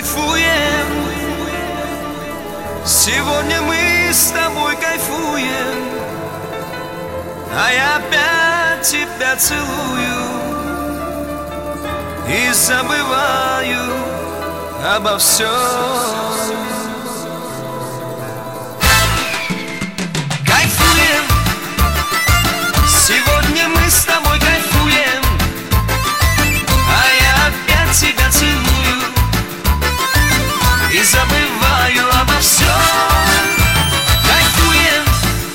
Кайфуем, сегодня мы с тобой кайфуем, а я опять тебя целую и забываю обо всем. Кайфуем, сегодня мы с тобой кайфуем, а я опять тебя целую и забываю обо всем. Кайфуем,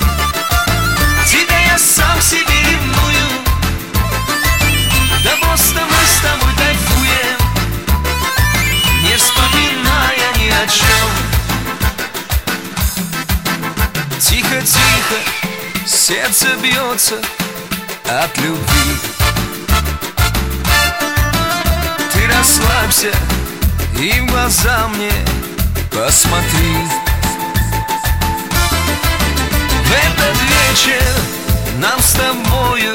тебя я сам себе ревную, да просто мы с тобой кайфуем, не вспоминая ни о чем. Тихо-тихо сердце бьется от любви. Ты расслабься и в глаза мне посмотри. В этот вечер нам с тобою